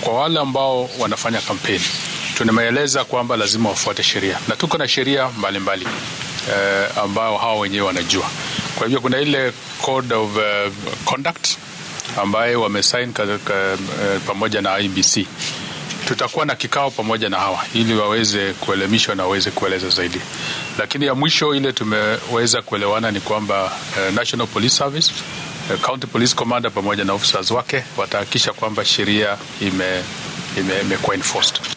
Kwa wale ambao wanafanya kampeni, tunameeleza kwamba lazima wafuate sheria, na tuko na sheria mbalimbali ambao hao wenyewe wanajua. Kwa hivyo kuna ile code of conduct ambaye wamesign pamoja na IEBC. Tutakuwa na kikao pamoja na hawa ili waweze kuelimishwa na waweze kueleza zaidi. Lakini ya mwisho ile tumeweza kuelewana ni kwamba National Police Service, County Police Commander pamoja na officers wake watahakikisha kwamba sheria imekuwa enforced.